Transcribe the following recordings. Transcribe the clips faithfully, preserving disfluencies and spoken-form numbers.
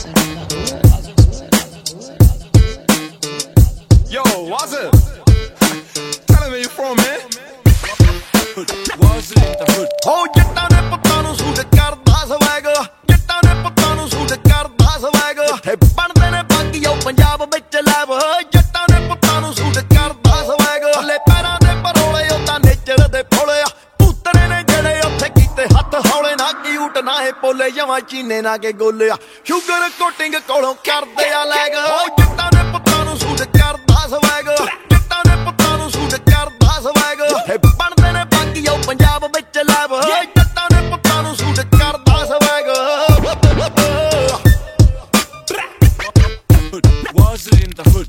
Yo, what's up? Tell me where you from, man. What's it in the hood? Oh, ਜੱਟਾਂ ਨੇ ਪੁੱਤਾਂ ਨੂੰ suit ਕਰਦਾ swag ਜੱਟਾਂ ਨੇ ਪੁੱਤਾਂ ਨੂੰ ਸੂਟ ਕਰਦਾ ਸਵੈਗ ਜਿੱਥੇ ਬਣਦੇ ਨੇ ਬਾਕੀ ਉਹ ਪੰਜਾਬ ਵਿੱਚ ਲੈਬ ਜੱਟਾਂ ਨੇ ਪੁੱਤਾਂ ਨੂੰ ਸੂਟ ਕਰਦਾ ਸਵੈਗ ਹਲੇ ਪੈਰਾਂ ਦੇ ਪਰੋਲੇ ਉਹ ਤਾਂ ਨੇਚਰ ਦੇ ਫੋਲੇ ਆ ਪੁੱਤਰੇ ਨੇ ਜਿਹੜੇ ਉੱਥੇ ਕੀਤੇ ਹੱਥ ਹੌਲੇ ਨਾ ਕਿਊਟ ਨਾ ਇਹ ਪੋਲੇ ਜਮਾਂ ਚੀਨੇ ਨਾ ਕੇ ਗੋਲਿਆ ਸ਼ੂਗਰ ਕੋਟਿੰਗ ਕੋਲੋਂ ਕਰਦੇ ਆ ਲੈਗ ਉਹ ਜੱਟਾਂ ਨੇ ਪੁੱਤਾਂ ਨੂੰ ਸੂਟ ਕਰਦਾ ਸਵੈਗ ਜੱਟਾਂ ਨੇ ਪੁੱਤਾਂ ਨੂੰ ਸੂਟ ਕਰਦਾ ਸਵੈਗ ਜਿੱਥੇ ਬਣਦੇ ਨੇ ਬਾਕੀ ਉਹ ਪੰਜਾਬ ਵਿੱਚ ਲੈਬ ਜੱਟਾਂ ਨੇ ਪੁੱਤਾਂ ਨੂੰ ਸੂਟ ਕਰਦਾ swag What's it in the hood?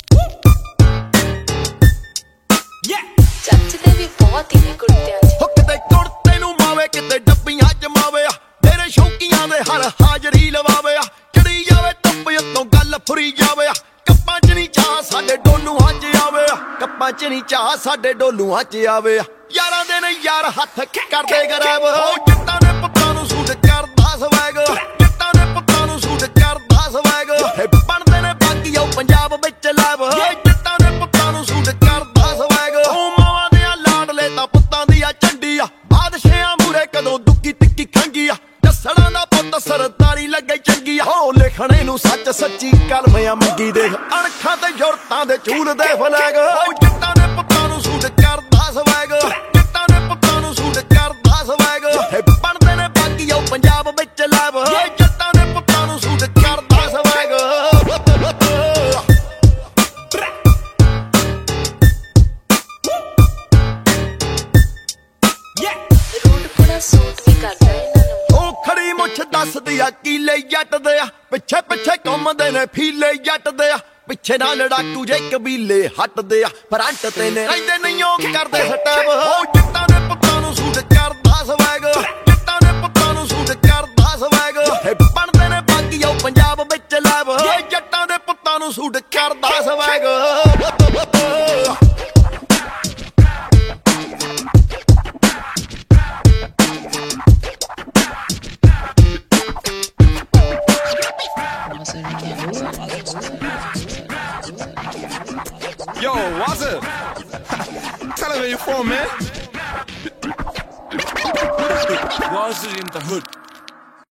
ਚੱਚ ਦੇ ਵੀ ਬਹੁਤ ਹੀ ਨੇ ਕੁੜਤਿਆਂ 'ਚ ਹੋ ਕਿਤੇ ਕੁੜਤੇ ਨੂੰ ਮਾਵੇ ਕਿਤੇ ਡੱਬੀਆਂ ਜਮਾਵੇ ਆ ਤੇਰੇ ਸ਼ੌਕੀਆਂ ਦੇ ਹਰ ਹਾਜ਼ਰੀ ਲਵਾਵੇ ਆ ਚੜੀ ਜਾਵੇ ਧੁੱਪ ਉੱਤੋਂ ਗੱਲ ਫੁਰੀ ਜਾਵੇ ਆ ਕੱਪਾਂ 'ਚ ਨਹੀਂ ਚਾਹ ਸਾਡੇ ਡੋਲੂਆਂ 'ਚ ਆਵੇ ਆ ਕੱਪਾਂ 'ਚ ਨਹੀਂ ਚਾਹ ਸਾਡੇ ਡੋਲੂਆਂ 'ਚ ਆਵੇ ਆ ਯਾਰਾਂ ਦੇ ਨੇ ਯਾਰ ਹੱਥ ਕਰਦੇ ਗਰੈਬ ਉਹ ਜੱਟਾਂ ਨੇ ਪੁੱਤਾਂ ਨੂੰ ਸੂਟ ਕਰਦਾ ਸਵੈਗ ਜੱਟਾਂ ਨੇ ਪੁੱਤਾਂ ਨੂੰ ਸੂਟ ਕਰਦਾ ਸਵੈਗ ਇਹ ਬਣਦੇ ਨੇ ਬਾਕੀ ਉਹ ਪੰਜਾਬ ਵਿੱਚ ਲੈਬ ਜੱਟਾਂ ਨੇ ਪੁੱਤਾਂ ਨੂੰ ਸੂਟ ਕਰਦਾ ਸਵੈਗ ਉਹ ਮਾਵਾਂ ਦੀਆਂ ਲਾਡਲੇ ਤਾਂ ਪੁੱਤਾਂ ਦੀ ਆ ਝੰਡੀ ਆ ਬਾਦਸ਼ਾਹਾਂ ਮੂਰੇ ਕਦੋਂ ਦੁੱਕੀ ਤਿੱਕੀ ਖੰਗੀ ਆ ਦੱਸਣਾ ਦਾ ਪੁੱਤ ਸਰਦਾਰੀ ਲੱਗੇ ਚੰਗੀ ਆ ਹੋ ਲਿਖਣੇ ਨੂੰ ਸੱਚ ਸੱਚੀ ਕਲਮ ਆ ਮੰਗੀ ਦੇ ਅਣਖਾਂ ਤੇ ਜੁਰਤਾਂ ਦੇ ਝੂਲ ਦੇ ਫਲੈਗ ਉਹ ਜੱਟਾਂ ਨੇ ਪੁੱਤਾਂ ਨੂੰ ਸੂਟ ਕਰਦਾ ਸਵੈਗ ਜੱਟਾਂ ਨੇ ਪੁੱਤਾਂ ਨੂੰ ਸੂਟ ਕਰਦਾ ਸਵੈਗ ਇਹ ਬਣਦੇ ਨੇ ਬਾਕੀ ਉਹ ਪੰਜਾਬ ਵਿੱਚ ਲੈਬ ਜੱਟਾਂ ਨੇ ਪੁੱਤਾਂ ਨੂੰ ਸੂਟ ਕਰਦਾ ਸਵੈਗ ਰੂਟ ਪੂਰਾ ਸੂਟ ਵੀ ਕਰਦਾ ਇਹਨਾਂ ਨੂੰ ਉਹ ਖੜੀ ਮੁੱਛ ਦੱਸਦੀ ਆ ਕੀਲੇ ਜੱਟ ਦੇ ਆ ਪਿੱਛੇ ਪਿੱਛੇ ਘੁੰਮਦੇ ਨੇ ਫੀਲੇ ਜੱਟ ਦੇ ਆ ਪਿੱਛੇ ਨਾਲ ਲੜਾਕੂ ਜੇ ਕਬੀਲੇ ਹੱਟਦੇ ਆ ਫਰੰਟ ਤੇ ਨੇ ਰਹਿੰਦੇ ਨਹੀਂ ਉਹ ਕਰਦੇ ਸਟੈਪ ਉਹ ਜੱਟਾਂ ਨੇ ਪੁੱਤਾਂ ਨੂੰ ਸੂਟ ਕਰਦਾ ਸਵੈਗ ਜੱਟਾਂ ਨੇ ਪੁੱਤਾਂ ਨੂੰ ਸੂਟ ਕਰਦਾ ਸਵੈਗ ਇਹ ਬਣਦੇ ਨੇ ਬਾਕੀ ਉਹ ਪੰਜਾਬ ਵਿੱਚ ਲੈਬ ਜੱਟਾਂ ਦੇ ਪੁੱਤਾਂ ਨੂੰ ਸੂਟ ਕਰਦਾ swag Yo, what's up? Tell me where you from, man. What's it in the hood?